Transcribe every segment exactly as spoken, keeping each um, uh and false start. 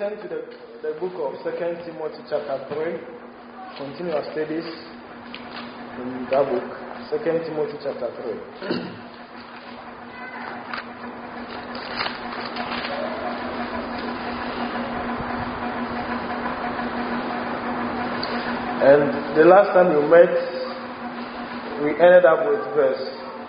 turn to the, the book of Second Timothy chapter three. Continue our studies in that book. Second Timothy chapter three. And the last time we met, we ended up with verse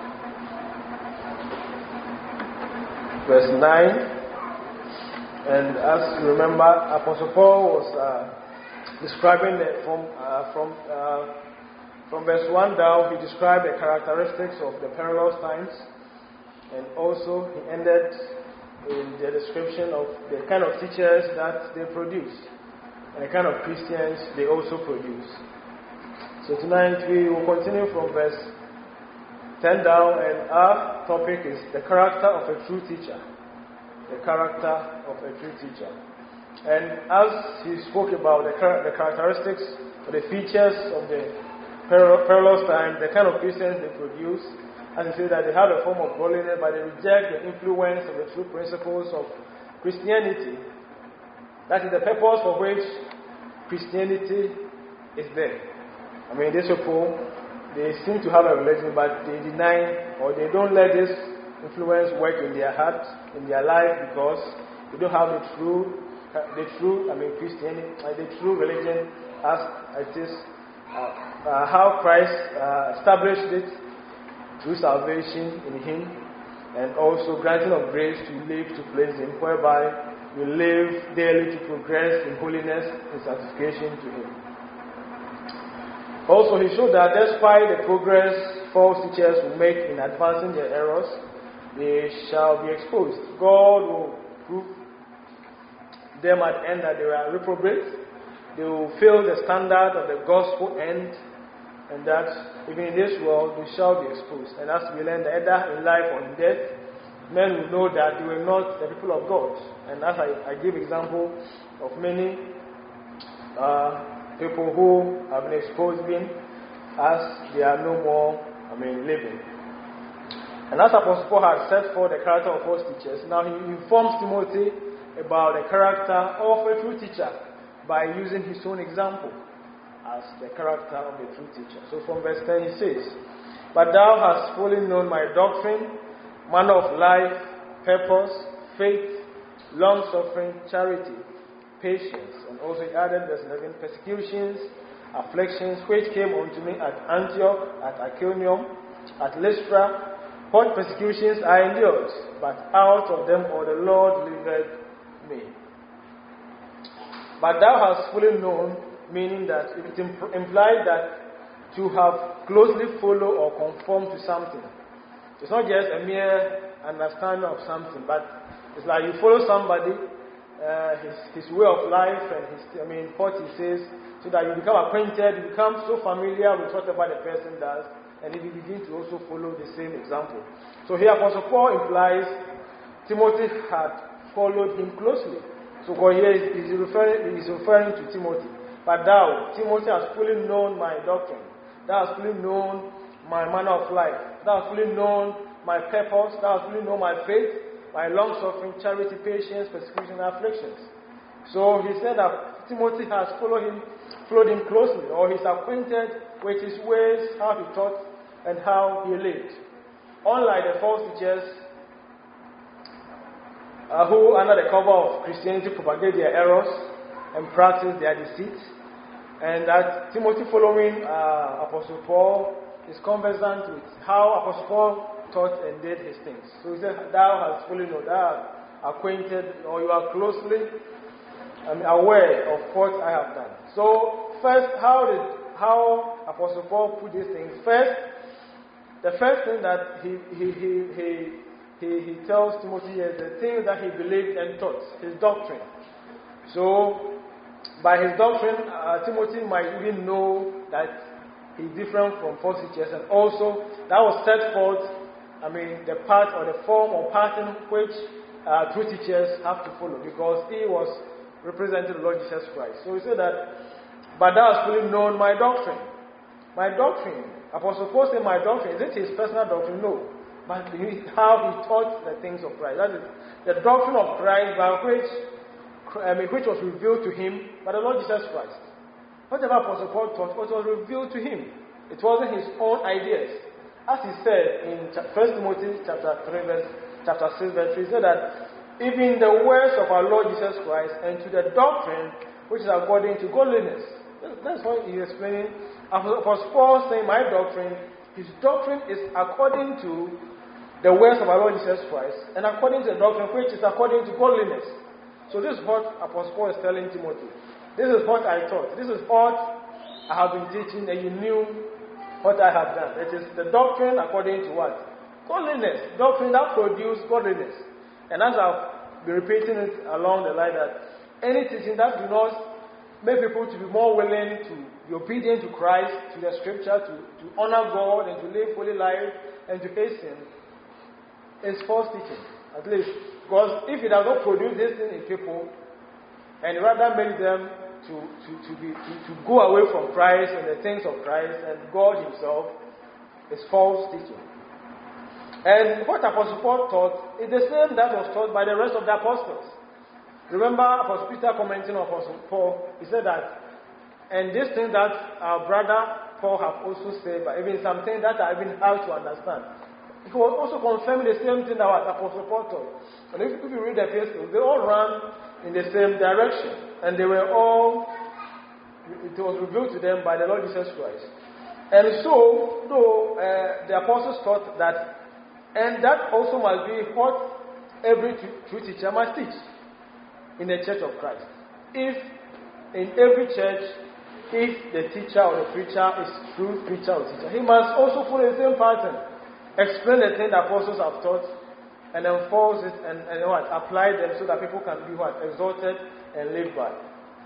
verse nine. And as you remember, Apostle Paul was uh, describing the, from uh, from uh, from verse one down. He described the characteristics of the perilous times, and also he ended in the description of the kind of teachers that they produce, and the kind of Christians they also produce. So tonight we will continue from verse ten down, and our topic is the character of a true teacher. The character of a true teacher. And as he spoke about the, char- the characteristics or the features of the per- perilous time, the kind of Christians they produce, as he said that they have a form of godliness, but they reject the influence of the true principles of Christianity. That is the purpose for which Christianity is there. I mean, these people, they seem to have a religion, but they deny or they don't let this influence work in their heart, in their life, because they don't have the true, the true, I mean, Christianity, uh, the true religion as it is, uh, uh, how Christ uh, established it through salvation in Him, and also granting of grace to live to please Him, whereby we live daily to progress in holiness and sanctification to Him. Also, he showed that despite the progress false teachers will make in advancing their errors, they shall be exposed. God will prove them at the end that they were reprobate. They will fail the standard of the gospel end, and that even in this world they shall be exposed. And as we learn, either in life or in death, men will know that they were not the people of God. And as I, I give example of many uh, people who have been exposed, being as they are no more, I mean, living. And as Apostle Paul has set forth the character of false teachers, now he informs Timothy about the character of a true teacher by using his own example as the character of a true teacher. So from verse ten he says, "But thou hast fully known my doctrine, manner of life, purpose, faith, long-suffering, charity, patience." And also he added verse eleven, "Persecutions, afflictions, which came unto me at Antioch, at Iconium, at Lystra, what persecutions I endured, but out of them all the Lord delivered me." But thou hast fully known, meaning that it imp- implies that to have closely followed or conformed to something. It's not just a mere understanding of something, but it's like you follow somebody, uh, his, his way of life and his, I mean, what he says, so that you become acquainted, you become so familiar with whatever the person does, and if you begin to also follow the same example. So here Apostle Paul implies Timothy had followed him closely. So here is referring, is referring to Timothy. "But thou, Timothy, hast fully known my doctrine. Thou hast fully known my manner of life. Thou hast fully known my purpose. Thou hast fully known my faith, my long-suffering, charity, patience, persecution, and afflictions." So he said that Timothy has followed him, followed him closely, or he's acquainted with his ways, how he taught, and how he lived. Unlike the false teachers uh, who, under the cover of Christianity, propagate their errors and practice their deceit, and that Timothy, following uh, Apostle Paul, is conversant with how Apostle Paul taught and did his things. So he said, "Thou hast fully known, thou art acquainted, or you are closely I mean, aware of what I have done." So first, how did how Apostle Paul put these things? First, the first thing that he he he he he, he tells Timothy is the things that he believed and taught, his doctrine. So by his doctrine, uh, Timothy might even know that he's different from false teachers, and also that was set forth, I mean, the path or the form or pattern which uh, true teachers have to follow, because he was representing the Lord Jesus Christ. So he said that, "But thou hast fully known my doctrine." My doctrine. Apostle Paul said, "My doctrine." Is it his personal doctrine? No. But he, how he taught the things of Christ. That is the doctrine of Christ by which I mean, which was revealed to him by the Lord Jesus Christ. Whatever Apostle Paul taught was revealed to him. It wasn't his own ideas. As he said in First Timothy chapter three, verse, chapter six, verse three, he said that even the words of our Lord Jesus Christ and to the doctrine which is according to godliness. That's what he's explaining. Apostle Paul saying, my doctrine, his doctrine is according to the words of our Lord Jesus Christ and according to the doctrine which is according to godliness. So this is what Apostle Paul is telling Timothy. This is what I taught. This is what I have been teaching, and you knew what I have done. It is the doctrine according to what? Godliness. Doctrine that produces godliness. And as I've been repeating it along the line, that any teaching that do not make people to be more willing to be obedient to Christ, to the scripture, to, to honor God and to live holy life and to hate sin, is false teaching. At least. Because if it does not produce this thing in people, and rather make them to, to, to, be, to, to go away from Christ and the things of Christ and God himself, is false teaching. And what Apostle Paul taught is the same that was taught by the rest of the apostles. Remember Apostle Peter commenting on Apostle Paul, he said that, and this thing that our brother Paul have also said, but even something that I even hard to understand. He was also confirming the same thing that Apostle Paul taught. And if, if you read the epistles, they all ran in the same direction. And they were all, it was revealed to them by the Lord Jesus Christ. And so, though uh, the apostles taught that, and that also must be what every true teacher must teach in the church of Christ. If in every church, if the teacher or the preacher is true preacher or teacher, he must also follow the same pattern. Explain the thing the apostles have taught and enforce it and, and what, apply them so that people can be what, exalted and live by.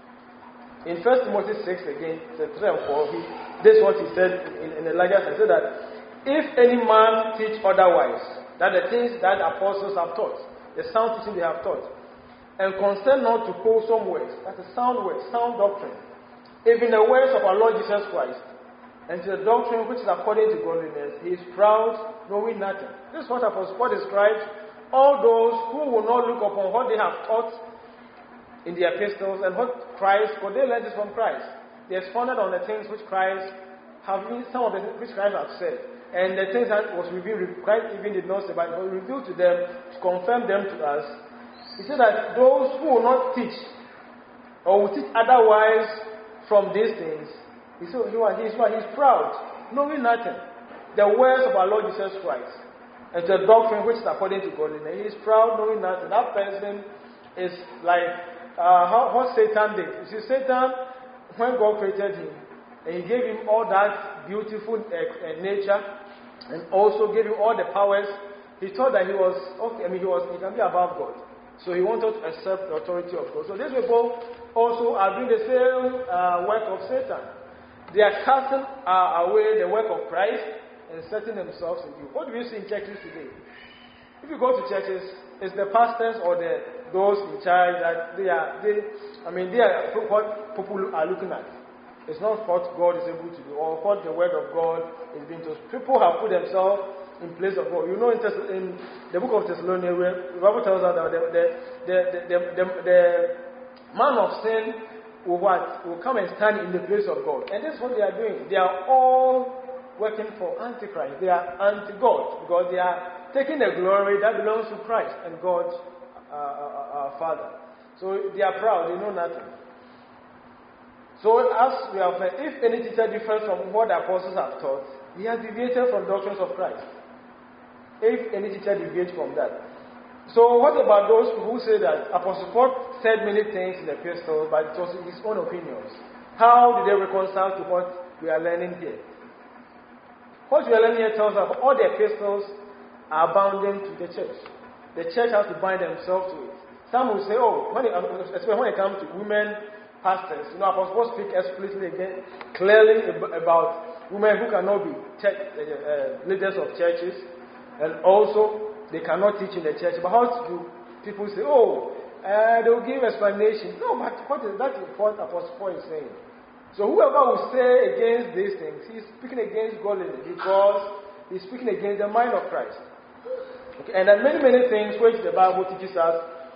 In First Timothy six again, the three and four, he, this is what he said in, in the Elijah. He said that if any man teach otherwise, that the things that the apostles have taught, the sound teaching they have taught, and consent not to wholesome words, that's a sound word, sound doctrine, even the words of our Lord Jesus Christ, and to the doctrine which is according to godliness, he is proud, knowing nothing. This is what Apostle Paul describes all those who will not look upon what they have taught in the epistles and what Christ, for they learned this from Christ. They expounded on the things which Christ have, some of the which Christ have said, and the things that was revealed, Christ even did not say, but was revealed to them to confirm them to us. He said that those who will not teach or will teach otherwise from these things, He said, he's, he's proud, knowing nothing. The words of our Lord Jesus Christ and the doctrine which is according to godliness. He is proud, knowing nothing. That person is like uh, how, what Satan did. You see, Satan, when God created him, and he gave him all that beautiful uh, nature, and also gave him all the powers, he thought that he was okay. I mean, he was he can be above God. So he wanted to accept the authority of God. So these people also are doing the same uh, work of Satan. They are casting uh, away the work of Christ and setting themselves in you. What do you see in churches today? If you go to churches, it's the pastors or the those in charge that they are. They, I mean, they are what people are looking at. It's not what God is able to do or what the word of God is being told. People have put themselves in place of God. You know, in, Thess- in the book of Thessalonians, where the Bible tells us that the the the the, the, the, the man of sin will what? Will come and stand in the place of God. And this is what they are doing. They are all working for Antichrist. They are anti-God because they are taking the glory that belongs to Christ and God, uh, our Father. So they are proud. They know nothing. So as we have said, if any teacher differs from what the apostles have taught, he has deviated from doctrines of Christ. If any teacher deviates from that. So what about those who say that Apostle Paul said many things in the epistle, but it was his own opinions? How did they reconcile to what we are learning here? What we are learning here tells us that all the epistles are bounding to the church. The church has to bind themselves to it. Some will say, oh, when it, especially when it comes to women pastors, you know, Apostle Paul speaks explicitly again, clearly about women who cannot be church, uh, leaders of churches, and also they cannot teach in the church. But how do people say, oh, uh, they will give explanation? No, but what is, that is what Apostle Paul is saying. So whoever will say against these things, he's speaking against godliness because he's speaking against the mind of Christ. Okay, and there are many, many things which the Bible teaches us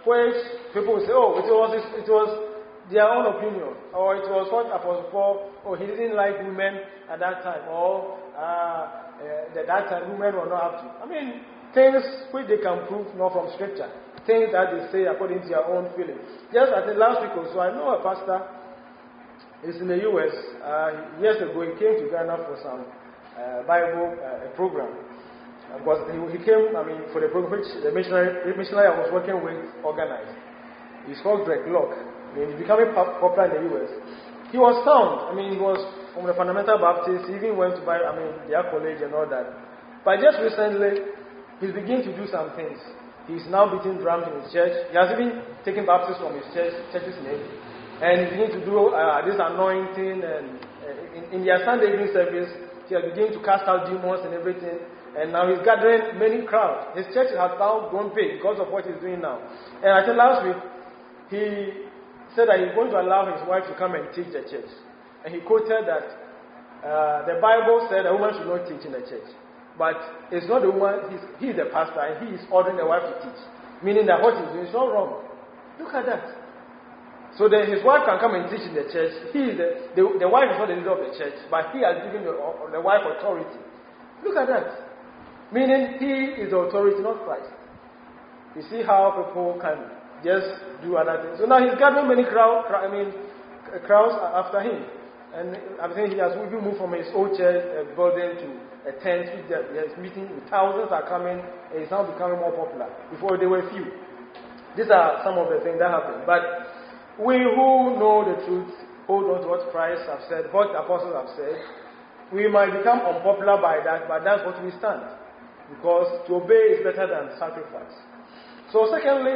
which people will say, oh, it was it was their own opinion, or it was what Apostle Paul, oh, he didn't like women at that time, or uh, uh, at that time women were not up to. I mean, things which they can prove not from Scripture, things that they say according to their own feeling. Just I think last week or so, I know a pastor is in the U S. Uh, years ago, he came to Ghana for some uh, Bible uh, program. Because he, he came, I mean, for the program which the missionary, the missionary I was working with organized. He's called Greg Locke. I mean, he's becoming popular in the U S. He was sound. I mean, he was from the Fundamental Baptist. He even went to buy, I mean, their college and all that. But just recently, he's beginning to do some things. He's now beating drums in his church. He has even taken baptism from his church, church's name. And he's beginning to do uh, this anointing. And uh, in, in their Sunday evening service, he has begun to cast out demons and everything. And now he's gathering many crowds. His church has now grown big because of what he's doing now. And I think last week, he said that he's going to allow his wife to come and teach the church. And he quoted that uh, the Bible said a woman should not teach in the church. But it's not the woman, he's, he's the pastor, and he is ordering the wife to teach. Meaning that what he's doing is not wrong. Look at that. So that his wife can come and teach in the church. He is the, the, the wife is not the leader of the church, but he has given the, the wife authority. Look at that. Meaning he is the authority, not Christ. You see how people can just do other things. So now he's gathering many crowd, crowd I mean, crowds after him. And I'm saying he has even moved from his old church uh, building to a tent. He's meeting with thousands are coming, and he's now becoming more popular. Before there were few. These are some of the things that happen. But we who know the truth, hold on to what Christ has said, what the apostles have said. We might become unpopular by that, but that's what we stand. Because to obey is better than sacrifice. So secondly,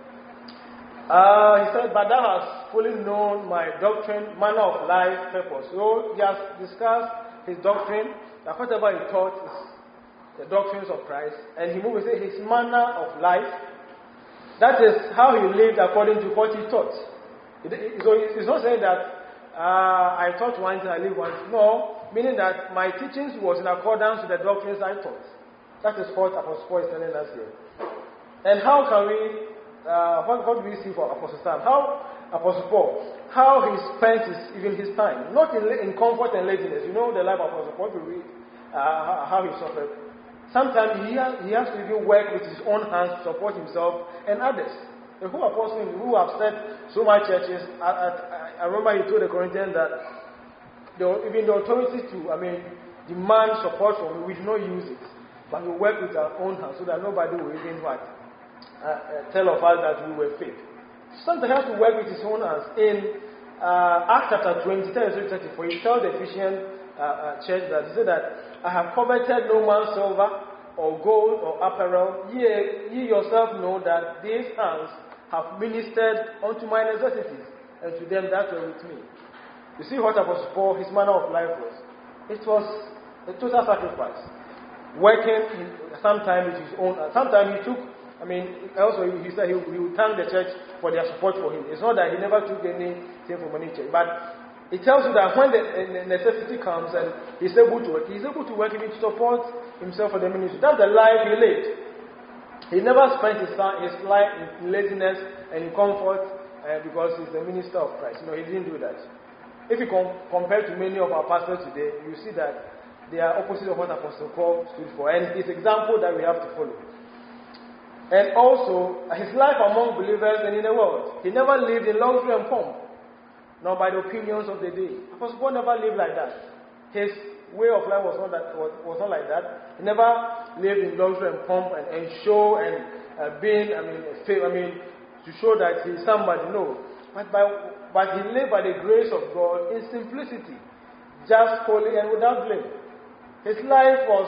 uh, he said, but thou hast fully known my doctrine, manner of life, purpose. So he has discussed his doctrine, that whatever he taught is the doctrines of Christ. And he moved to say his manner of life. That is how he lived according to what he taught. So it's not saying that uh, I taught one thing, I live one thing. No, meaning that my teachings was in accordance with the doctrines I taught. That is what Apostle Paul is telling us here. And how can we, uh, what, what do we see for Apostle Sam? How, Apostle Paul, how he spent his, even his time, not in, in comfort and laziness. You know the life of Apostle Paul, we read uh, how he suffered. Sometimes he has, he has to even work with his own hands to support himself and others. The whole apostles who have said so many churches, I, I, I remember he told the Corinthians that the, even the authority to, I mean, demand support from him, we do not use it. But we work with our own hands so that nobody will even what? Uh, uh, tell of us that we were fake. Sometimes he has to work with his own hands. In uh, Acts chapter twenty, thirty-four, he tells the Ephesian uh, uh, church that he said that I have coveted no man's silver or gold or apparel. Ye, ye yourself know that these hands have ministered unto my necessities, and to them that were with me. You see what Apostle Paul, his manner of life was. It was a total sacrifice. Working sometimes with his own, sometimes he took, I mean, also he said he, he would thank the church for their support for him. It's not that he never took anything from any church, but it tells you that when the necessity comes and he's able to work, he's able to work even to support himself for the ministry. That's the life he lived. He never spent his, his life in laziness and in comfort uh, because he's the minister of Christ. No, he didn't do that. If you com- compare to many of our pastors today, you see that they are opposite of what Apostle Paul stood for. And his example that we have to follow. And also, his life among believers and in the world. He never lived in luxury and pomp, nor by the opinions of the day. Apostle Paul never lived like that. His way of life was not that was, was not like that. He never lived in luxury and pomp and, and show and uh, being, I mean, I mean, to show that he's somebody. No. But, by, but he lived by the grace of God in simplicity, just, holy, and without blame. His life was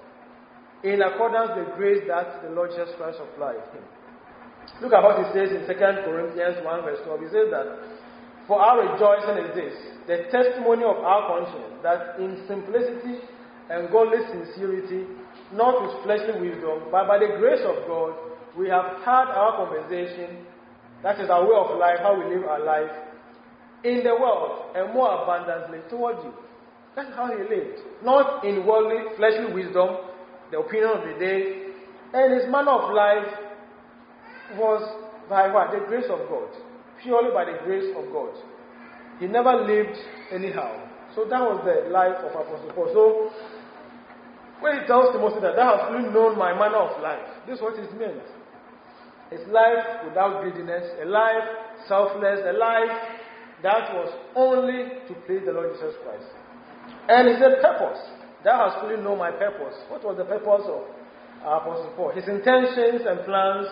in accordance with the grace that the Lord Jesus Christ applied him. Look at what he says in Second Corinthians one verse twelve. He says that, for our rejoicing is this, the testimony of our conscience, that in simplicity and godly sincerity, not with fleshly wisdom, but by the grace of God, we have had our conversation, that is our way of life, how we live our life, in the world, and more abundantly toward you. That's how he lived. Not in worldly, fleshly wisdom, the opinion of the day. And his manner of life was by what? The grace of God. Purely by the grace of God. He never lived anyhow. So that was the life of Apostle Paul. So when he tells Timothy that thou hast fully known my manner of life, this is what it meant. It's life without greediness, a life selfless, a life that was only to please the Lord Jesus Christ. And he said purpose. Thou hast fully known my purpose. What was the purpose of Apostle Paul? His intentions and plans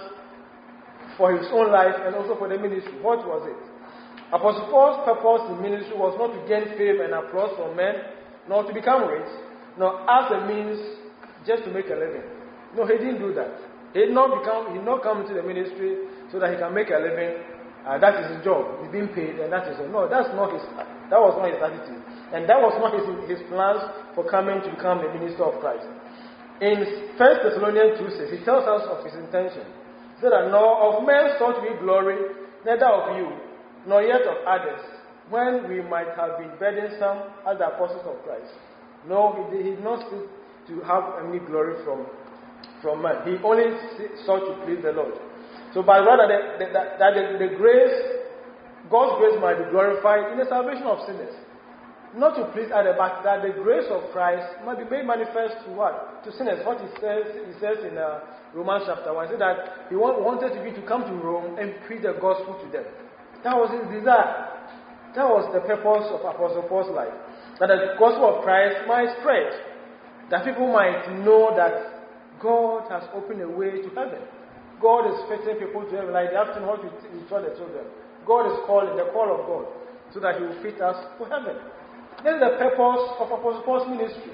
for his own life and also for the ministry. What was it? Apostle Paul's purpose in ministry was not to gain fame and applause from men, nor to become rich, nor as a means just to make a living. No, he didn't do that. He did not become. He did not come into the ministry so that he can make a living. Uh, that is his job. He's being paid, and that is all. No, that's not his. That was not his attitude, and that was not his his plans for coming to become a minister of Christ. In First Thessalonians two six, he tells us of his intention. He said that nor of men sought we glory, neither of you, nor yet of others, when we might have been burdensome as the apostles of Christ. No, he did, he did not seek to have any glory from, from man. He only sought to please the Lord. So, but rather that, that, that the, the grace, God's grace might be glorified in the salvation of sinners. Not to please others, but that the grace of Christ might be made manifest to what? To sinners. What he says, he says in uh, Romans chapter one. He said that he wanted to be to come to Rome and preach the gospel to them. That was his desire. That was the purpose of Apostle Paul's life. That the gospel of Christ might spread. That people might know that God has opened a way to heaven. God is fitting people to heaven. Like the afternoon what we, we taught the children. God is calling, the call of God, so that he will fit us for heaven. This is the purpose of Apostle Paul's ministry.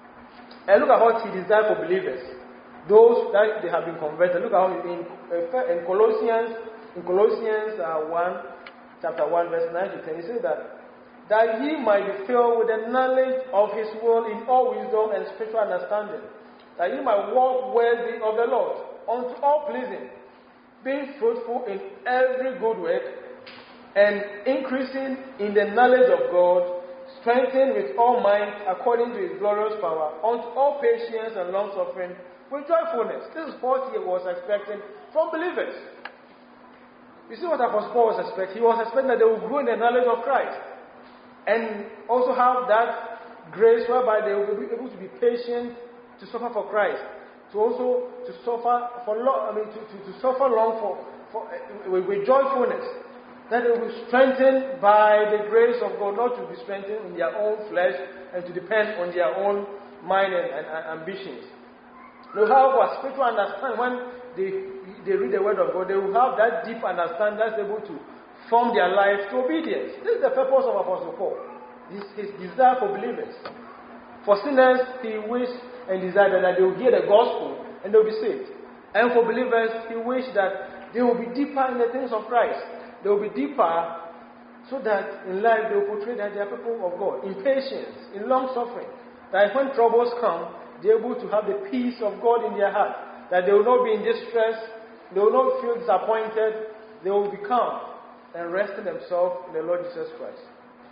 And look at what he desired for believers. Those that they have been converted. Look at how in, in Colossians In Colossians uh, one, chapter one, verse nine to ten, he says that, that ye might be filled with the knowledge of his will in all wisdom and spiritual understanding, that ye might walk worthy of the Lord, unto all pleasing, being fruitful in every good work, and increasing in the knowledge of God, strengthened with all might according to his glorious power, unto all patience and long suffering, with joyfulness. This is what he was expecting from believers. You see what Apostle Paul was expecting? He was expecting that they would grow in the knowledge of Christ. And also have that grace whereby they will be able to be patient to suffer for Christ. To also to suffer for long, I mean to, to, to suffer long for, for uh, with, with joyfulness. That they will be strengthened by the grace of God, not to be strengthened in their own flesh and to depend on their own mind and, and, and ambitions. They will have a spiritual understanding when they they read the word of God. They will have that deep understanding that's able to form their life to obedience. This is the purpose of Apostle Paul. His, his desire for believers. For sinners, he wished and desired that they will hear the gospel and they will be saved. And for believers, he wished that they will be deeper in the things of Christ. They will be deeper so that in life they will portray that they are people of God. In patience, in long suffering. That when troubles come, they are able to have the peace of God in their heart. That they will not be in distress, they will not feel disappointed, they will be calm and rest in themselves in the Lord Jesus Christ.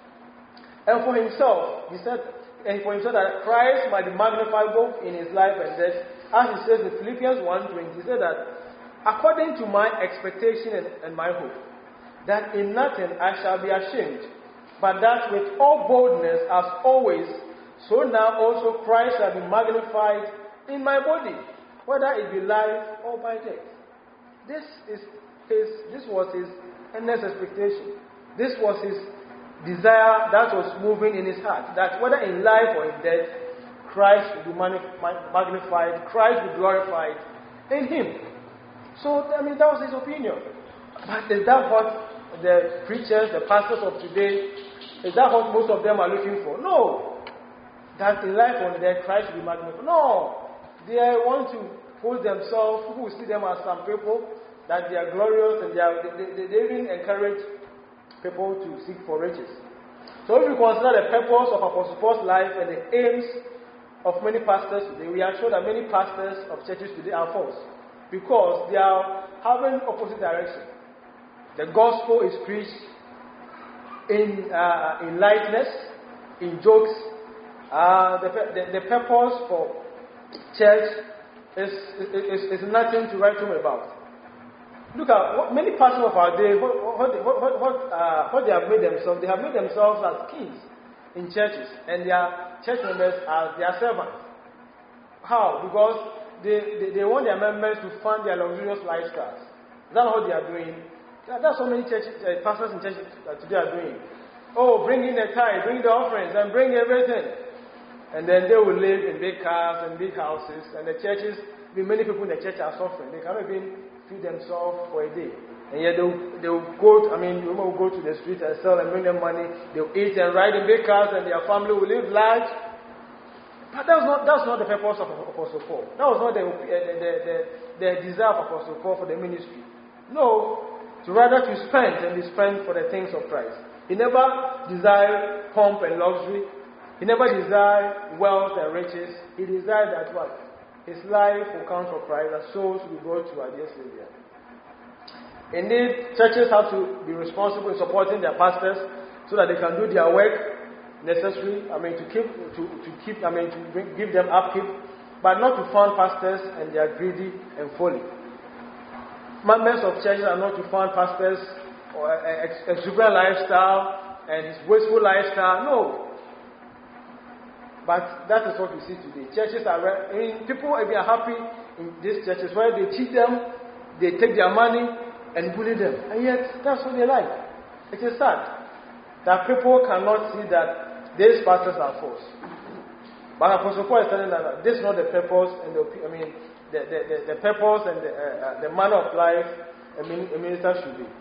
And for himself, he said, and for himself that Christ might be magnified both in his life and death. As he says in Philippians one twenty, he said that, according to my expectation and, and my hope, that in nothing I shall be ashamed, but that with all boldness as always, so now also Christ shall be magnified in my body, whether it be life or by death. This is his. This was his earnest expectation. This was his desire that was moving in his heart. That whether in life or in death, Christ will be magnified, Christ will be glorified in him. So, I mean, that was his opinion. But is that what the preachers, the pastors of today, is that what most of them are looking for? No. That in life or in death, Christ will be magnified. No. They want to hold themselves, people will see them as some people, that they are glorious, and they, are, they, they, they even encourage people to seek for riches. So if we consider the purpose of Apostle Paul's life and the aims of many pastors today, we are sure that many pastors of churches today are false. Because they are having opposite direction. The gospel is preached in, uh, in lightness, in jokes. Uh, the, the, the purpose for church is, is, is nothing to write home about. Look at what, many pastors of our day, what, what, what, what, what, uh, what they have made themselves. They have made themselves as kings in churches, and their church members as their servants. How? Because they, they, they want their members to fund their luxurious lifestyles. Is that what they are doing? That's what many church, uh, pastors in churches today are doing. Oh, bring in the tithe, bring the offerings, and bring everything. And then they will live in big cars and big houses. And the churches, many people in the church are suffering. They cannot even feed themselves for a day. And yet they will, they will go, to, I mean, women will go to the street and sell and bring them money. They will eat and ride in big cars, and their family will live large. But that's not, that's not the purpose of Apostle Paul. That was not the, the, the, the, the desire of Apostle Paul for the ministry. No. To rather to spend and be spent for the things of Christ. He never desired pomp and luxury. He never desired wealth and riches. He desired that what? His life will count for Christ, that souls will be brought to our dear Savior. Indeed, churches have to be responsible in supporting their pastors so that they can do their work necessary. I mean, to keep, to, to keep, I mean, to bring, give them upkeep, but not to fund pastors and their greedy and folly. Members of churches are not to fund pastors or exuberant lifestyle and his wasteful lifestyle. No. But that is what we see today. Churches are, I mean, people are happy in these churches where they cheat them, they take their money and bully them. And yet, that's what they like. It is sad that people cannot see that these pastors are false. But Apostle Paul is telling them that this is not the purpose and the, I mean, The, the, the, the purpose and the, uh, uh, the manner of life a, min, a minister should be.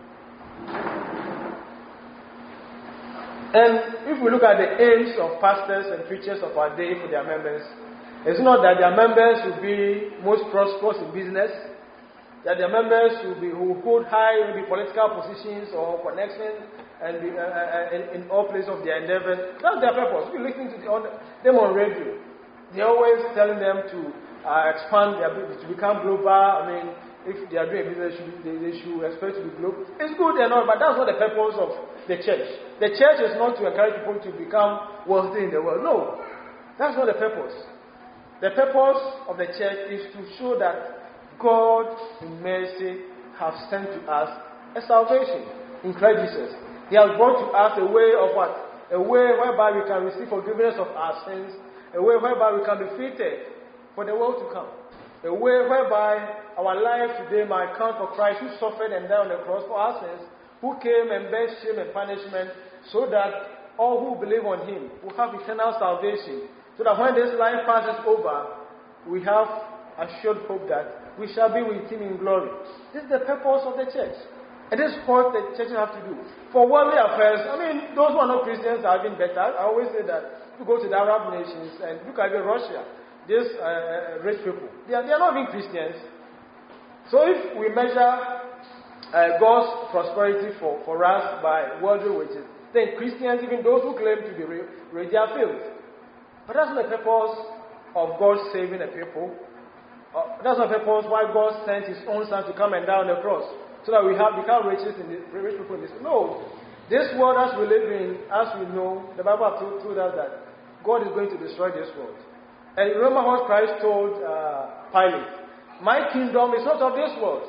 And if we look at the aims of pastors and preachers of our day for their members, it's not that their members will be most prosperous in business, that their members will be who hold high maybe political positions or connections and be, uh, uh, in, in all places of their endeavors. That's their purpose. If you listen to the, on, them on radio, they're always telling them to Uh, expand their business, to become global. I mean, if they are doing a business, they, they should expect to be global. It's good and all, but that's not the purpose of the church. The church is not to encourage people to become wealthy in the world. No, that's not the purpose. The purpose of the church is to show that God, in mercy, has sent to us a salvation in Christ Jesus. He has brought to us a way of what? A way whereby we can receive forgiveness of our sins, a way whereby we can be fitted for the world to come. A way whereby our life today might count for Christ, who suffered and died on the cross for our sins, who came and bare shame and punishment, so that all who believe on him will have eternal salvation. So that when this life passes over, we have assured hope that we shall be with him in glory. This is the purpose of the church. And this is what the churches have to do. For worldly affairs, I mean, those who are not Christians are even better. I always say that you go to the Arab nations and look at Russia. These uh, rich people, they are, they are not even Christians. So if we measure uh, God's prosperity for, for us by worldly wages, then Christians, even those who claim to be rich, they are failed. But that's not the purpose of God saving the people. Uh, that's not the purpose why God sent his own son to come and die on the cross, so that we have become riches in the rich people in this. No. This world as we live in, as we know, the Bible has told, told us that God is going to destroy this world. And remember what Christ told uh, Pilate. My kingdom is not of this world.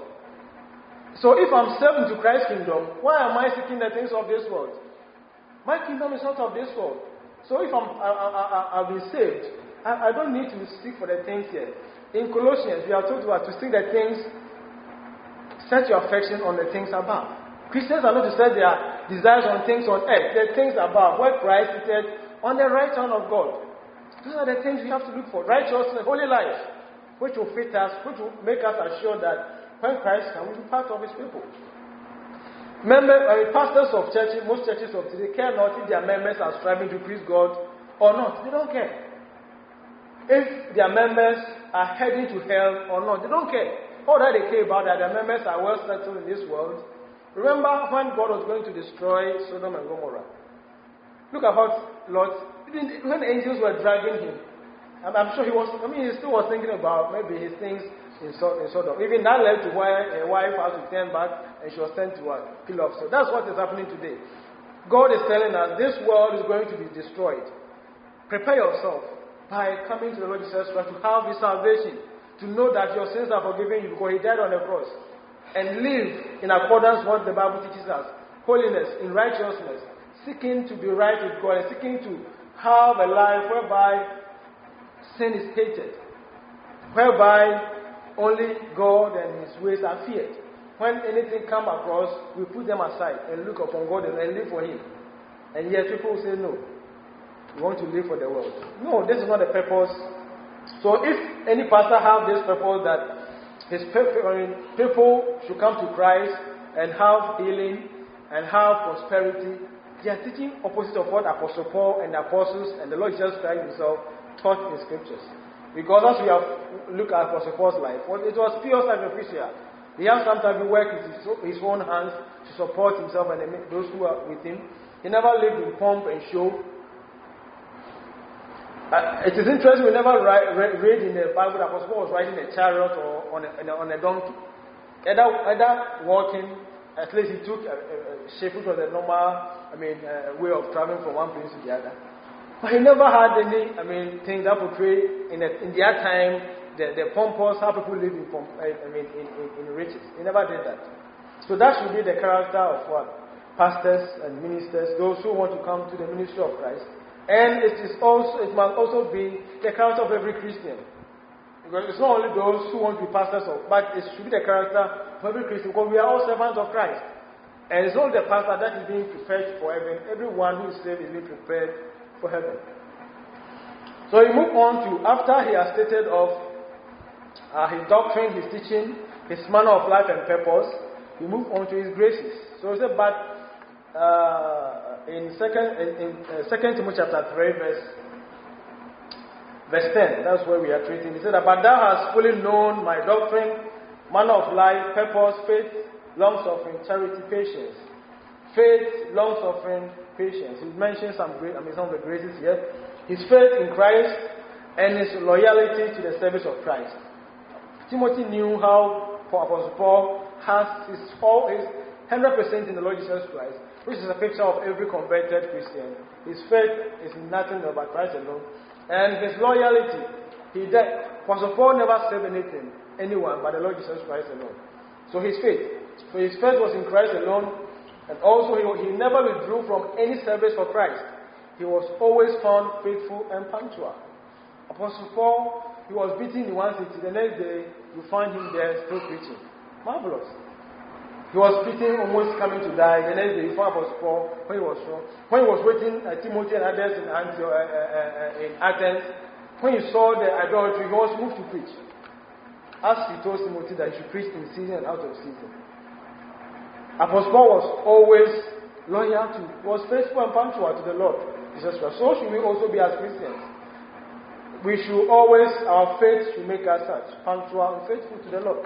So if I'm serving to Christ's kingdom, why am I seeking the things of this world? My kingdom is not of this world. So if I'm, I, I, I, I've been saved, I, I don't need to seek for the things here. In Colossians, we are told to seek the things, set your affection on the things above. Christians are not to set their desires on things on earth, the things above, where Christ is on the right hand of God. Those are the things we have to look for. Righteousness, holy life, which will fit us, which will make us assured that when Christ comes, we'll be part of his people. Members, I mean, pastors of churches, most churches of today care not if their members are striving to please God or not. They don't care. If their members are heading to hell or not, they don't care. All that they care about that their members are well settled in this world. Remember when God was going to destroy Sodom and Gomorrah? Look at what Lot, when the angels were dragging him, I'm sure he was, I mean, he still was thinking about maybe his things in Sodom. Even that led to why a wife has to turn back and she was sent to a pillar of salt. That's what is happening today. God is telling us this world is going to be destroyed. Prepare yourself by coming to the Lord Jesus Christ to have his salvation, to know that your sins are forgiven you because he died on the cross. and live in accordance with what the Bible teaches us. Holiness, in righteousness, seeking to be right with God, and seeking to have a life whereby sin is hated, whereby only God and His ways are feared. When anything come across, we put them aside and look upon God and live for Him. And yet people say, no, we want to live for the world. No, this is not the purpose. So if any pastor have this purpose that his people should come to Christ and have healing and have prosperity, they are teaching opposite of what Apostle Paul and the apostles and the Lord Jesus Christ Himself taught in Scriptures. Because as we have looked at Apostle Paul's life, it was pure sacrificial. He has sometimes worked with his own hands to support himself and those who are with him. He never lived in pomp and show. Uh, it is interesting, we never write, read in the Bible that Apostle Paul was riding a chariot or on a, on a donkey. Either, either walking, at least he took a, a, a shape which was a normal, I mean, uh, way of traveling from one place to the other. But he never had any, I mean, things that portray in, a, in their time, the, the pompous, how people live in, pomp, I mean, in, in, in riches. He never did that. So that should be the character of what? Pastors and ministers, those who want to come to the ministry of Christ. And it is also, it must also be the character of every Christian. Because it's not only those who want to be pastors, of, but it should be the character of every Christian, because we are all servants of Christ. And it's only the pastor that is being prepared for heaven. Everyone who is saved is being prepared for heaven. So he moved on to, after he has stated of uh, his doctrine, his teaching, his manner of life and purpose, he moved on to his graces. So he said, but uh, in second in, in uh, Second Timothy chapter three, verse verse ten, that's where we are treating. He said, but thou hast fully known my doctrine, manner of life, purpose, faith, long-suffering, charity, patience. Faith, long-suffering, patience. He mentioned some great, I mean, some of the graces here. His faith in Christ and his loyalty to the service of Christ. Timothy knew how Apostle Paul has his all his one hundred percent in the Lord Jesus Christ, which is a picture of every converted Christian. His faith is nothing but Christ alone, and his loyalty. He died. Apostle Paul never saved anything, anyone, but the Lord Jesus Christ alone. So his faith, so his faith was in Christ alone, and also he, he never withdrew from any service for Christ. He was always found faithful and punctual. Apostle Paul, he was beaten in one city. The next day, you find him there still preaching. Marvelous. He was beaten, almost coming to die. The next day, you find Apostle Paul when he was strong. When he was waiting, uh, Timothy and others in, Antioch, uh, uh, uh, in Athens, when he saw the idolatry, he was moved to preach. As he told Timothy that he should preach in season and out of season. Apostle Paul was always loyal to, was faithful and punctual to the Lord Jesus Christ. So should we also be as Christians. We should always, our faith should make us such, punctual and faithful to the Lord.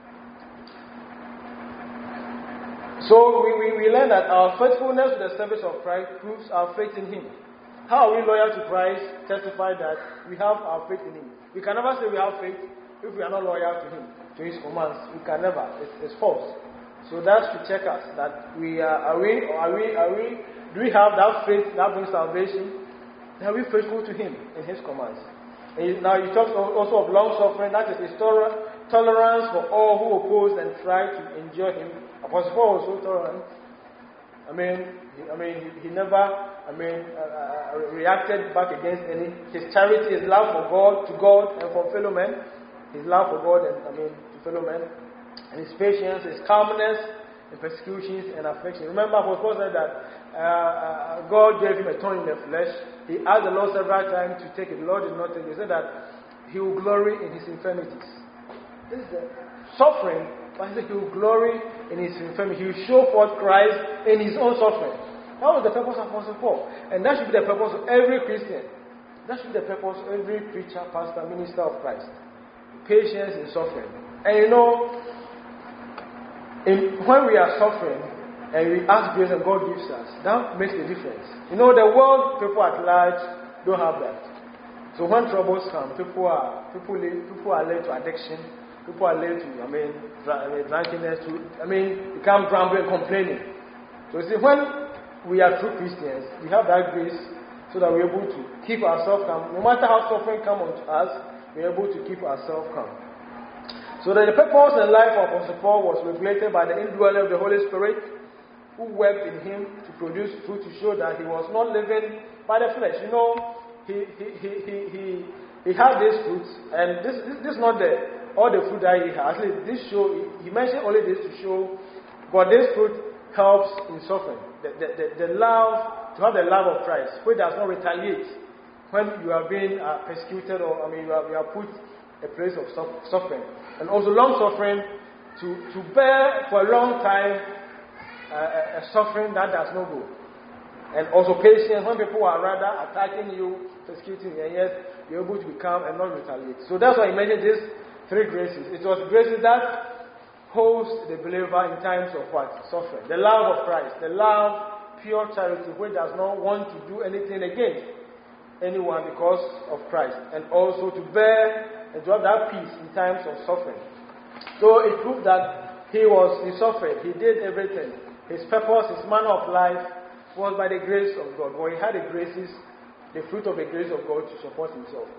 So we, we, we learn that our faithfulness to the service of Christ proves our faith in Him. How are we loyal to Christ? Testify that we have our faith in Him. We can never say we have faith if we are not loyal to Him, to His commands. We can never. It's, it's false. So that should check us that we are, are we, are we, are we, do we have that faith that brings salvation? Are we faithful to Him in His commands? And now he talks also of long suffering, that is His tolerance for all who oppose and try to injure Him. Apostle Paul was so tolerant. I mean, he, I mean, he, he never, I mean, uh, uh, reacted back against any. His charity, his love for God, to God and for fellow men, his love for God and I mean to fellow men. And his patience, his calmness in persecutions and affliction. Remember, Apostle Paul said that uh, uh, God gave him a thorn in the flesh. He asked the Lord several times to take it. The Lord did not take it. He said that he will glory in his infirmities. This is the suffering, but he said he will glory in his infirmity. He will show forth Christ in his own suffering. That was the purpose of Apostle Paul. And that should be the purpose of every Christian. That should be the purpose of every preacher, pastor, minister of Christ. Patience in suffering. And you know, In, when we are suffering and we ask grace and God gives us, that makes a difference. You know, the world people at large don't have that. So when troubles come, people are people people are led to addiction, people are led to I mean drunkenness, to I mean become grumbling and complaining. So you see, when we are true Christians, we have that grace so that we're able to keep ourselves calm. No matter how suffering comes onto us, we're able to keep ourselves calm. So that the purpose and life of Apostle Paul was regulated by the indwelling of the Holy Spirit, who worked in him to produce fruit to show that he was not living by the flesh. You know, he he he he he, he had these fruits, and this, this this is not the all the fruit that he has. Actually, this show he, he mentioned only this to show, but this fruit helps in suffering. The, the, the, the love, to have the love of Christ, which does not retaliate when you are being uh, persecuted, or I mean you are, you are put a place of suffering, and also long suffering to to bear for a long time uh, a suffering that does not go, and also patience when people are rather attacking you, persecuting you, and yet you're able to be calm and not retaliate. So that's why he mentioned these three graces. It was graces that holds the believer in times of what? Suffering. The love of Christ, the love, pure charity, which does not want to do anything against anyone because of Christ, and also to bear and to have that peace in times of suffering. So it proved that he was, he suffered, he did everything. His purpose, his manner of life was by the grace of God. But he had the graces, the fruit of the grace of God to support himself.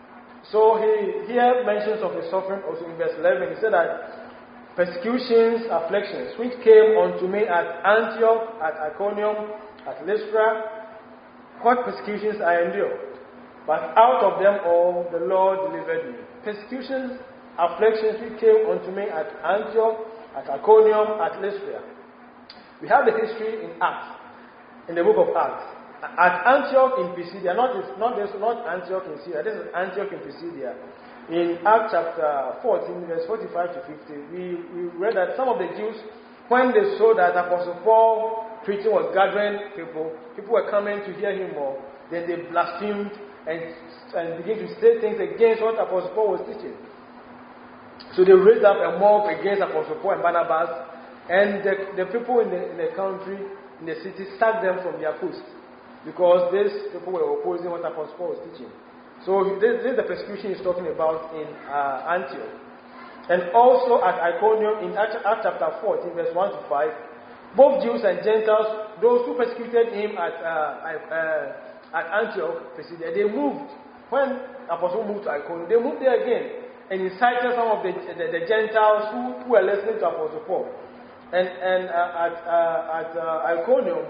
So he here mentions of the suffering also in verse eleven. He said that persecutions, afflictions, which came unto me at Antioch, at Iconium, at Lystra, what persecutions I endured. But out of them all the Lord delivered me. Persecutions, afflictions which came unto me at Antioch, at Iconium, at Lystra. We have the history in Acts, in the book of Acts. At Antioch in Pisidia, not this, not this, not Antioch in Syria. This is Antioch in Pisidia. In Acts chapter fourteen, verse forty-five to fifty, we, we read that some of the Jews, when they saw that Apostle Paul preaching was gathering people, people were coming to hear him more, then they blasphemed and, and began to say things against what Apostle Paul was teaching. So they raised up a mob against Apostle Paul and Barnabas, and the, the people in the, in the country, in the city, sacked them from their post, because these people were opposing what Apostle Paul was teaching. So this, this is the persecution he's talking about in uh, Antioch. And also at Iconium, in Acts chapter fourteen, verse one to five, both Jews and Gentiles, those who persecuted him at uh, uh, at Antioch, they moved. When Apostle moved to Iconium, they moved there again and incited some of the, the, the Gentiles who, who were listening to Apostle Paul. And, and uh, at, uh, at uh, Iconium,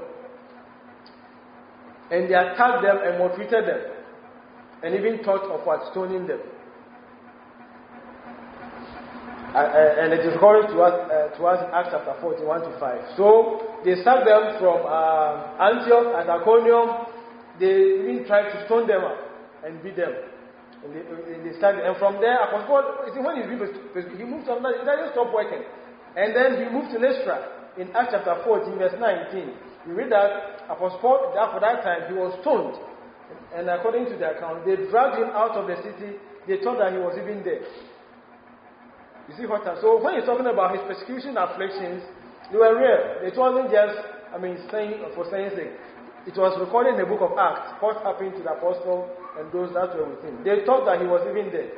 and they attacked them and maltreated them, and even thought of what, stoning them. Uh, uh, and it is recorded to us, uh, to us in Acts chapter fourteen, one to five. So they sacked them from uh, Antioch at Iconium. They even tried to stone them up and beat them. And they, they started, and from there, Apostle Paul, when he moved to another, he didn't stop working. And then he moved to Lystra in Acts chapter fourteen, verse nineteen. We read that Apostle Paul, that for that time, he was stoned. And according to the account, they dragged him out of the city. They thought that he was even dead. You see what I'm so when he's talking about his persecution afflictions, they were real. It wasn't just, I mean, saying for saying sake. It was recorded in the book of Acts, what happened to the apostle and those that were with him. They thought that he was even dead.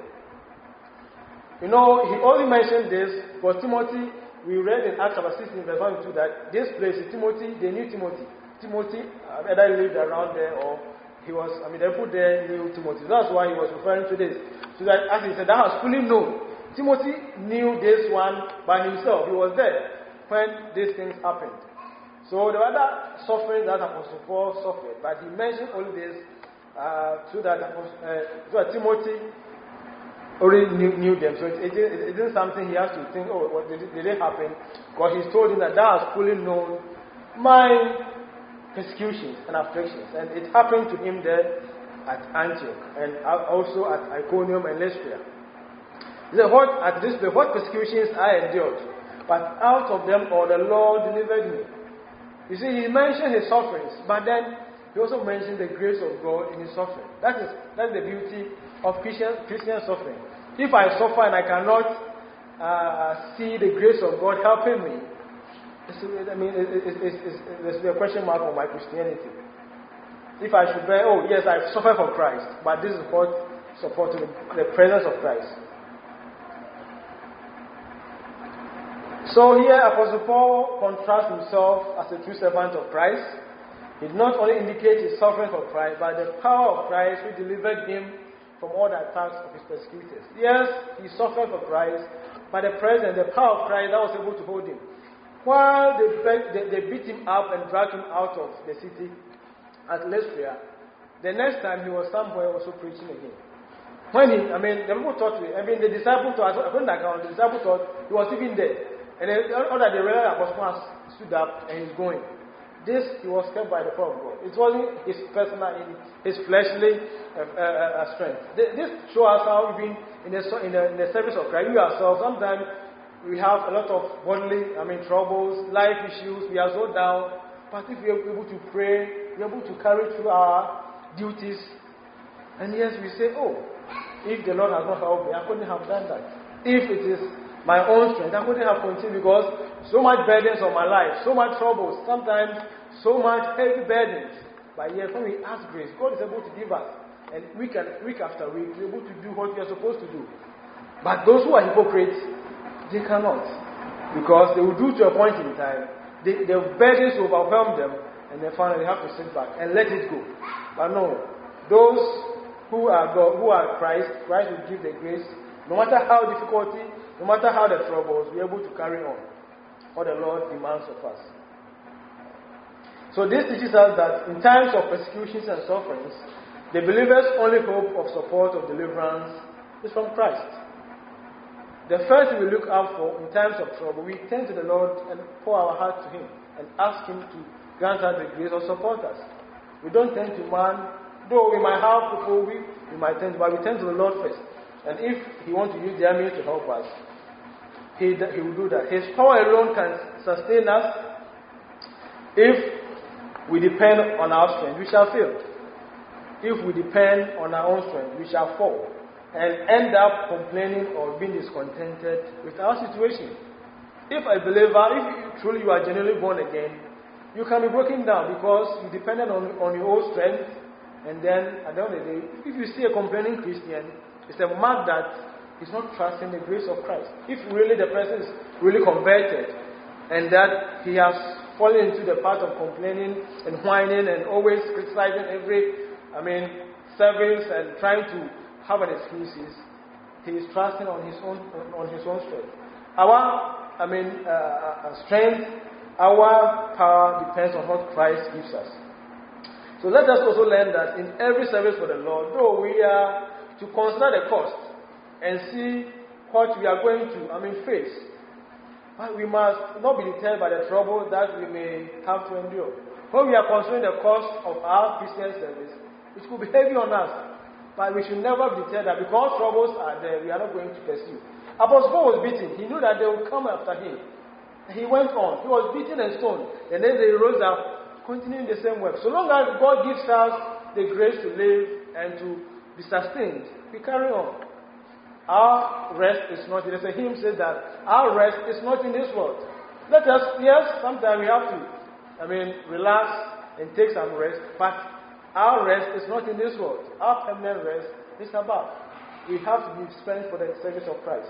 You know, he only mentioned this, but Timothy, we read in Acts chapter sixteen, verse one and two, that this place, Timothy, they knew Timothy. Timothy uh, either lived around there or he was, I mean, they put there knew Timothy. That's why he was referring to this. So that, as he said, that was fully known. Timothy knew this one by himself. He was there when these things happened. So there were other sufferings that Apostle Paul suffered, but he mentioned only this uh, so, that, uh, so that Timothy already knew, knew them. So it, it, it isn't something he has to think, oh, what did, did it happen? Because he's told him that that was fully known my persecutions and afflictions. And it happened to him there at Antioch and also at Iconium and Lystra. He said, what, at this place, what persecutions I endured, but out of them all the Lord delivered me. You see, he mentioned his sufferings, but then he also mentioned the grace of God in his suffering. That is that's the beauty of Christian, Christian suffering. If I suffer and I cannot uh, see the grace of God helping me, it's, I mean, it, it, it, it, there's a question mark on my Christianity. If I should bear, oh yes, I suffer for Christ, but this is what supports the, the presence of Christ. So here Apostle Paul contrasts himself as a true servant of Christ. He did not only indicate his suffering for Christ, but the power of Christ who delivered him from all the attacks of his persecutors. Yes, he suffered for Christ, by the presence, the power of Christ that was able to hold him. While they, they, they beat him up and dragged him out of the city at Lystra, the next time he was somewhere also preaching again. When he, I mean, the people thought, I mean, the disciple thought, according to the account, the disciple thought he was even there. And then, all that they realized Apostle stood up and he's going. This, he was kept by the power of God. It wasn't his personal, his fleshly uh, uh, uh, strength. This shows us how even in the, in, the, in the service of Christ, we ourselves, sometimes we have a lot of bodily, I mean, troubles, life issues, we are so down. But if we are able to pray, we are able to carry through our duties. And yes, we say, oh, if the Lord has not helped me, I couldn't have done that. If it is my own strength, I couldn't have continued because so much burdens on my life, so much troubles, sometimes so much heavy burdens. But yet, when we ask grace, God is able to give us. And week, and, week after week, we're able to do what we are supposed to do. But those who are hypocrites, they cannot. Because they will do to a point in time. They, the burdens will overwhelm them. And then finally they have to sit back and let it go. But no, those who are God, who are Christ, Christ will give the grace. No matter how difficulty, no matter how the troubles, we're able to carry on what the Lord demands of us. So this teaches us that in times of persecutions and sufferings, the believer's only hope of support of deliverance is from Christ. The first thing we look out for in times of trouble, we turn to the Lord and pour our heart to Him and ask Him to grant us the grace or support us. We don't turn to man, though we might have people we, we might turn to, but we turn to the Lord first. And if He wants to use their means to help us, He, he will do that. His power alone can sustain us. If we depend on our strength, we shall fail. If we depend on our own strength, we shall fall and end up complaining or being discontented with our situation. If a believer, if you, truly you are genuinely born again, you can be broken down because you depended on, on your own strength. And then at the end of the day, if you see a complaining Christian, it's a mark that he's not trusting the grace of Christ. If really the person is really converted and that he has fallen into the path of complaining and whining and always criticizing every, I mean, service and trying to have an excuses, he is trusting on his own on his own strength. Our, I mean, uh, uh, strength, our power depends on what Christ gives us. So let us also learn that in every service for the Lord, though we are to consider the cost and see what we are going to, I mean, face. But we must not be deterred by the trouble that we may have to endure. When we are considering the cost of our Christian service, it could be heavy on us. But we should never be deterred that because troubles are there, we are not going to pursue. Apostle Paul was beaten. He knew that they would come after him. He went on. He was beaten and stoned. And then they rose up, continuing the same work. So long as God gives us the grace to live and to be sustained, we carry on. Our rest is not, there's a hymn says that our rest is not in this world. Let us, yes, sometimes we have to, I mean, relax and take some rest, but our rest is not in this world. Our permanent rest is above. We have to be spent for the service of Christ.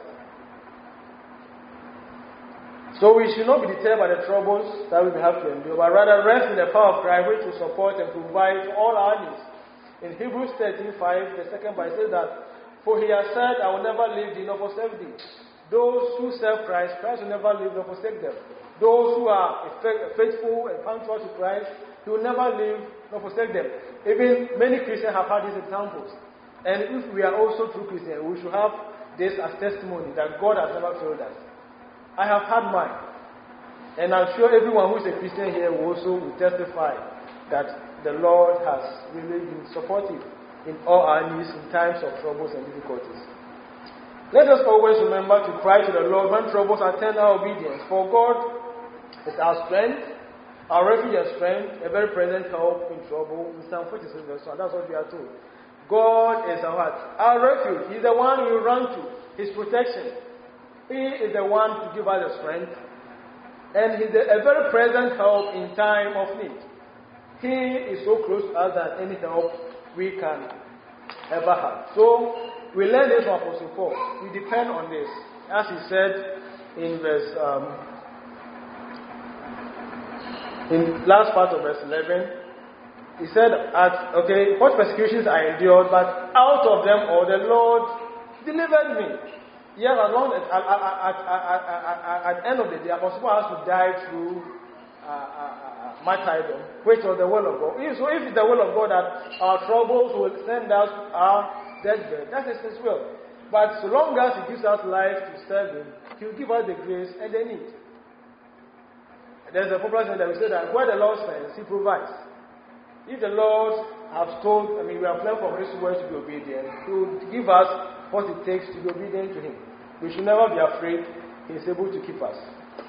So we should not be deterred by the troubles that we may have to endure, but rather rest in the power of Christ, which will support and provide for all our needs. In Hebrews thirteen five, the second verse says that, for he has said, I will never leave thee nor forsake thee. Those who serve Christ, Christ will never leave nor forsake them. Those who are faithful and punctual to Christ, he will never leave nor forsake them. Even many Christians have had these examples. And if we are also true Christians, we should have this as testimony that God has never failed us. I have had mine. And I'm sure everyone who is a Christian here will also will testify that the Lord has really been supportive in all our needs in times of troubles and difficulties. Let us always remember to cry to the Lord when troubles are tender obedience. For God is our strength, our refuge and strength, a very present help in trouble. In Psalm forty-six verse one, that's what we are told. God is our heart, our refuge. He's the one you run to, His protection. He is the one to give us the strength. And He's a very present help in time of need. He is so close to us that any help we can ever have. So, we learn this from Apostle Paul. We depend on this. As he said in verse, um, in last part of verse eleven, he said, at, okay, what persecutions I endured, but out of them all the Lord delivered me. Yes, as long as at, at, at, at, at, at the end of the day, Apostle Paul has to die through uh, uh, uh, martyrdom, which was the will of God. If, so if it's the will of God that our troubles will send us our deathbed, that is His will. But so long as He gives us life to serve Him, He will give us the grace and the need. There's a popular saying that we say that where the Lord sends, He provides. If the Lord has told, I mean, we have learned from His word to be obedient, He will give us what it takes to be obedient to Him. We should never be afraid. He is able to keep us.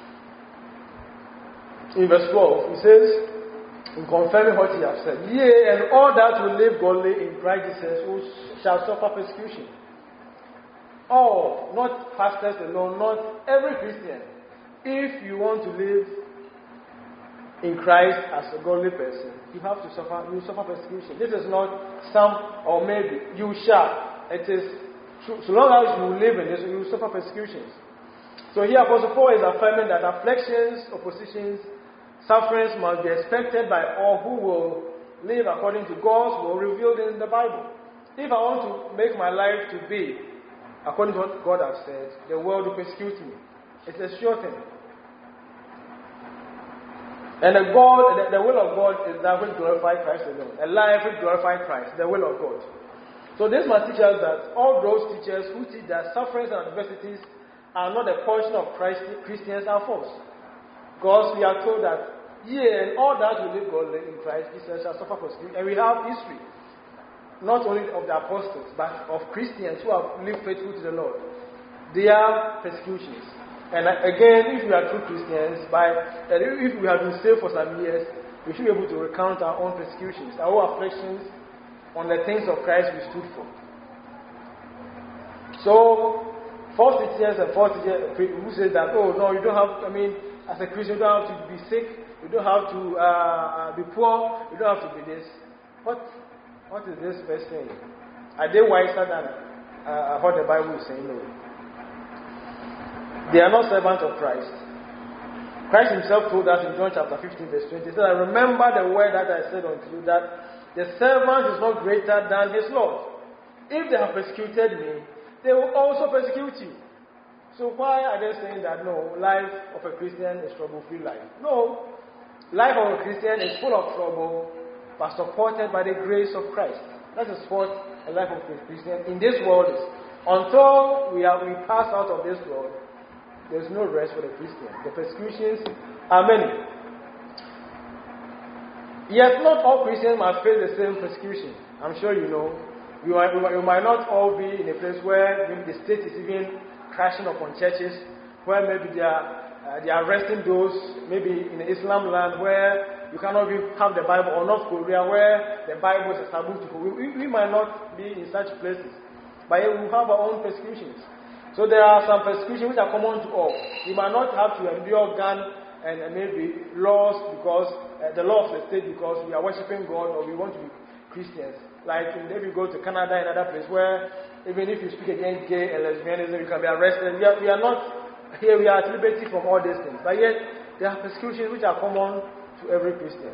In verse twelve, He says, in confirming what He has said, yea, and all that will live godly in Christ Jesus shall suffer persecution. All, not pastors alone, not every Christian. If you want to live in Christ as a godly person, you have to suffer, you suffer persecution. This is not some or maybe, you shall. It is, so, so long as you live in this, you will suffer persecutions. So here Apostle Paul is affirming that afflictions, oppositions, sufferings must be expected by all who will live according to God's will revealed in the Bible. If I want to make my life to be according to what God has said, the world will persecute me. It's a sure thing. And the, God, the, the will of God is that which glorifies Christ alone. A life which glorifies Christ, the will of God. So this must teach us that all those teachers who teach that sufferings and adversities are not a portion of Christ, Christians are false. Because we are told that, yea, and all that will live godly in Christ Jesus shall suffer persecution. And we have history, not only of the apostles, but of Christians who have lived faithful to the Lord. There are persecutions. And again, if we are true Christians, by if we have been saved for some years, we should be able to recount our own persecutions, our own afflictions on the things of Christ we stood for. So, false teachers and false teachers who say that, oh no, you don't have, I mean, as a Christian, you don't have to be sick, you don't have to uh, be poor, you don't have to be this. What, what is this verse saying? Are they wiser than uh, what the Bible is saying? No. They are not servants of Christ. Christ Himself told us in John chapter fifteen, verse twenty, He said, I remember the word that I said unto you, that the servant is not greater than his Lord. If they have persecuted me, they will also persecute you. So why are they saying that no, life of a Christian is trouble-free life? No. Life of a Christian is full of trouble, but supported by the grace of Christ. That is what a life of a Christian in this world is. Until we, are, we pass out of this world, there's no rest for the Christian. The persecutions are many. Yet not all Christians must face the same persecution. I'm sure you know. You might, you might not all be in a place where maybe the state is even crashing upon churches, where maybe they are, uh, they are arresting those, maybe in the Islam land where you cannot even have the Bible, or North Korea where the Bible is taboo to go. We, we might not be in such places, but we have our own persecutions. So there are some persecutions which are common to all. You might not have to endure gun and, and maybe laws because uh, the law of the state because we are worshiping God or we want to be Christians. Like if you go to Canada and other places where even if you speak against gay and lesbianism, you can be arrested. We are, we are not here. We are at liberty from all these things. But yet there are persecutions which are common to every Christian.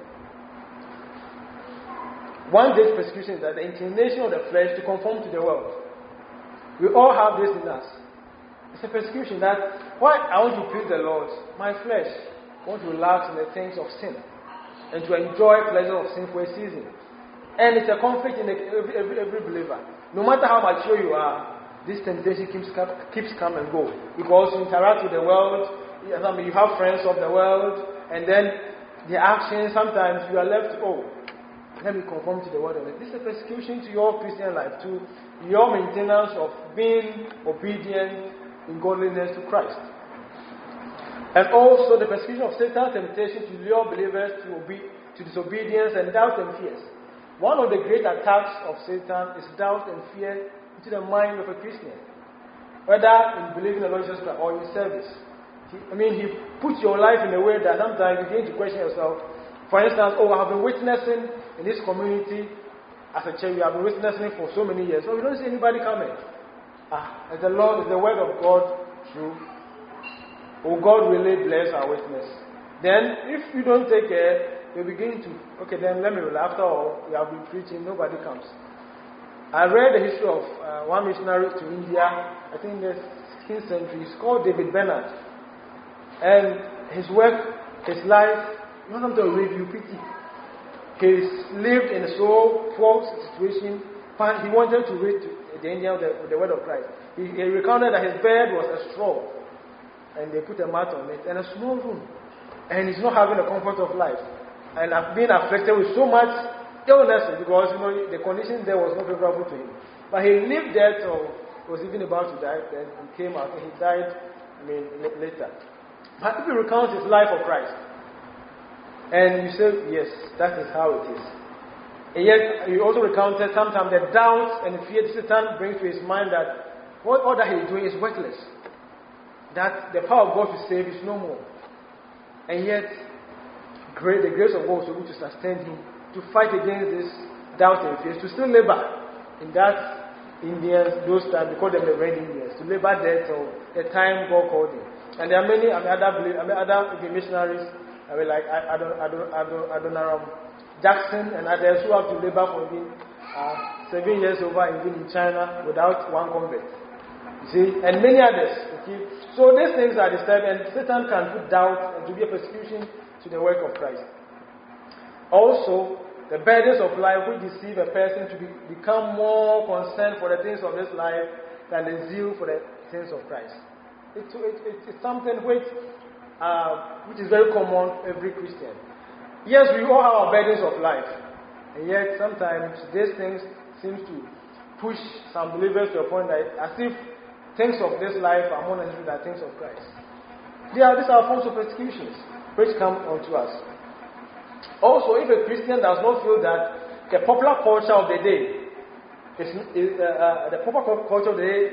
One day's persecution is that the inclination of the flesh to conform to the world. We all have this in us. It's a persecution that, why I want to please the Lord, my flesh wants to relax in the things of sin and to enjoy pleasure of sin for a season. And it's a conflict in the, every, every, every believer. No matter how mature you are, this temptation keeps, keeps come and go. Because you interact with the world, I mean, you have friends of the world, and then the actions, sometimes you are left, oh, let me conform to the word of it. This is a persecution to your Christian life, to your maintenance of being obedient in godliness to Christ. And also the persecution of Satan's temptation to lure believers to, obe- to disobedience and doubt and fears. One of the great attacks of Satan is doubt and fear into the mind of a Christian, whether in believing in the Lord Jesus Christ or in service. He, I mean, he puts your life in a way that sometimes you begin to question yourself. For instance, oh, I have been witnessing in this community as a church, we have been witnessing for so many years, but we don't see anybody coming. Ah, is the Lord, is the word of God true? Will God really bless our witness? Then, if you don't take care, you begin to, okay, then let me relax. After all, we have been preaching, nobody comes. I read the history of uh, one missionary to India, I think in the sixteenth century. He's called David Bernard. And his work, his life, you want them to read, you pity. He's lived in a so poor situation. He wanted to read the Indian the, the word of Christ. He, he recounted that his bed was a straw, and they put a mat on it, and a small room. And he's not having the comfort of life. And I've been afflicted with so much illness because, you know, the condition there was not favorable to him. But he lived there till was even about to die, then he came out and he died, I mean, later. But if you recount his life of Christ, and you say, yes, that is how it is. And yet, you also recounted sometimes the doubts and the fear Satan brings to his mind that what all that he is doing is worthless. That the power of God to save is no more. And yet, great, the grace of God was able to sustain him, to fight against this doubt and fear, to still labor in that Indians, those times, because they were red Indians, to labor there till the time God called him. And there are many I mean, other, I mean, other missionaries, I mean, like Adon, Adon, Adon, Adoniram Jackson and others who have to labor for him uh, seven years over even in China without one convert. You see, and many others. Okay? So these things are disturbed, and Satan can put doubt and to be a persecution to the work of Christ. Also, the burdens of life will deceive a person to be, become more concerned for the things of this life than the zeal for the things of Christ. It, it, it, it's something which, uh, which is very common to every Christian. Yes, we all have our burdens of life, and yet sometimes these things seem to push some believers to a point that as if things of this life are more necessary than things of Christ. They are, these are forms of persecutions which come onto us. Also, if a Christian does not feel that the popular culture of the day is, is uh, uh, the popular culture of the day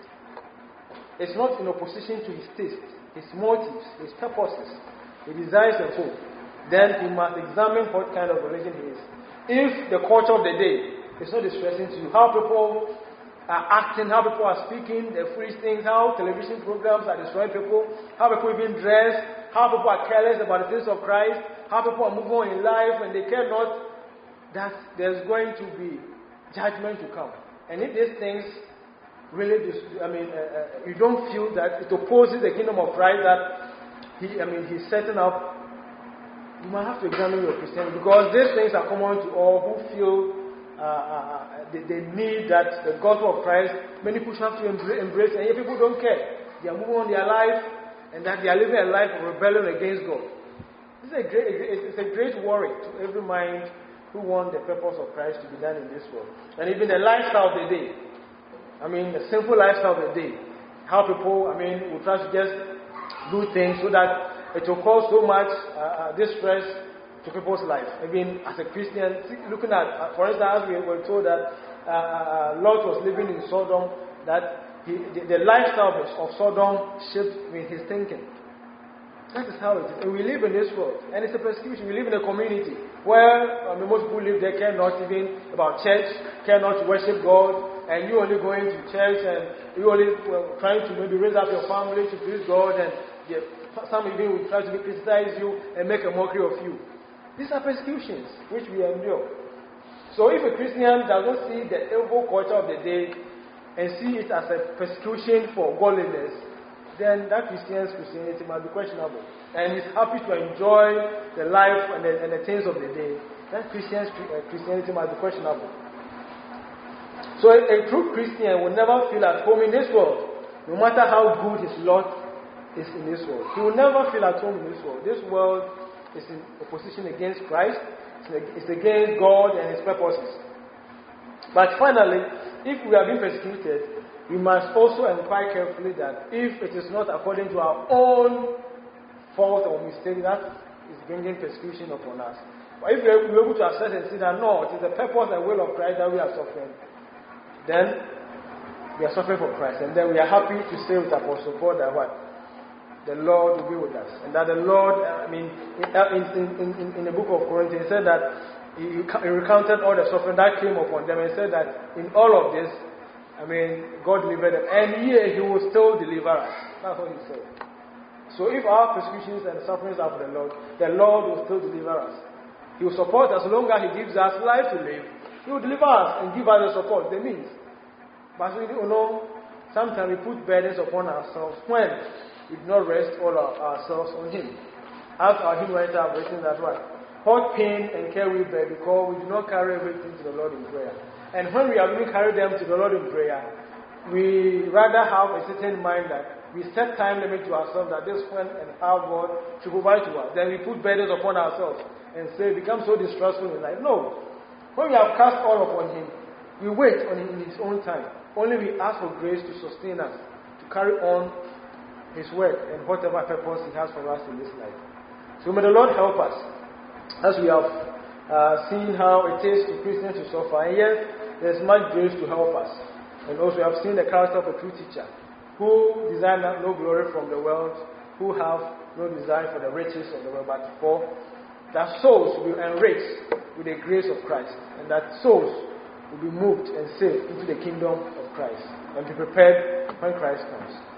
is not in opposition to his taste, his motives, his purposes, his desires and hope, then he must examine what kind of religion he is. If the culture of the day is not distressing to you, how people are acting, how people are speaking, the foolish things, how television programs are destroying people, how people even dress, how people are careless about the things of Christ, how people are moving on in life and they care not, that there's going to be judgment to come. And if these things really, I mean, uh, uh, you don't feel that it opposes the kingdom of Christ, that he, I mean, he's setting up, you might have to examine your Christianity, because these things are common to all who feel uh, uh, they, they need that the gospel of Christ. Many people have to embrace, and yet people don't care. They are moving on their life, and that they are living a life of rebellion against God. This is a great, it's a great worry to every mind who want the purpose of Christ to be done in this world. And even the lifestyle of the day. I mean, the simple lifestyle of the day. How people, I mean, will try to just do things so that it will cause so much uh, distress to people's life. I mean, as a Christian, looking at, uh, for instance, as we were told that uh, uh, Lot was living in Sodom, that he, the, the lifestyle of Sodom shaped I mean, his thinking. That is how it is. And we live in this world, and it's a persecution. We live in a community where I mean, most people live there, care not even about church, care not to worship God, and you only going to church, and you only well, trying to maybe raise up your family to please God, and yeah, some even will try to criticize you and make a mockery of you. These are persecutions which we endure. So if a Christian does not see the evil culture of the day and see it as a persecution for godliness, then that Christian's Christianity might be questionable. And is happy to enjoy the life and the, and the things of the day, that Christian's Christianity might be questionable. So a, a true Christian will never feel at home in this world, no matter how good his lot is in this world. He will never feel at home in this world. This world is in opposition against Christ. It's against God and His purposes. But finally, if we are being persecuted, we must also inquire carefully that if it is not according to our own fault or mistake, that is bringing persecution upon us. But if we are able to assess and see that no, it is the purpose and will of Christ that we are suffering, then we are suffering for Christ. And then we are happy to say with Apostle Paul that what? The Lord will be with us. And that the Lord, I mean, in, in, in, in the book of Corinthians, he said that he, he recounted all the suffering that came upon them and said that in all of this, I mean, God delivered them. And here He will still deliver us. That's what He said. So if our persecutions and sufferings are for the Lord, the Lord will still deliver us. He will support us as long as He gives us life to live. He will deliver us and give us the support, the means. But we don't know, sometimes we put burdens upon ourselves when we do not rest all our, ourselves on Him. As our hymn writer have written that right. What pain and care we bear because we do not carry everything to the Lord in prayer. And when we have even carried them to the Lord in prayer, we rather have a certain mind that we set time limit to ourselves that this when and how God should provide to us. Then we put burdens upon ourselves and say it becomes so distressful in life. No. When we have cast all upon Him, we wait on Him in His own time. Only we ask for grace to sustain us, to carry on His work and whatever purpose He has for us in this life. So may the Lord help us, as we have uh, seen how it is to Christians to suffer. And yet, there's much grace to help us. And also, we have seen the character of a true teacher, who desire no glory from the world, who have no desire for the riches of the world, but for that souls will be enriched with the grace of Christ, and that souls will be moved and saved into the kingdom of Christ, and be prepared when Christ comes.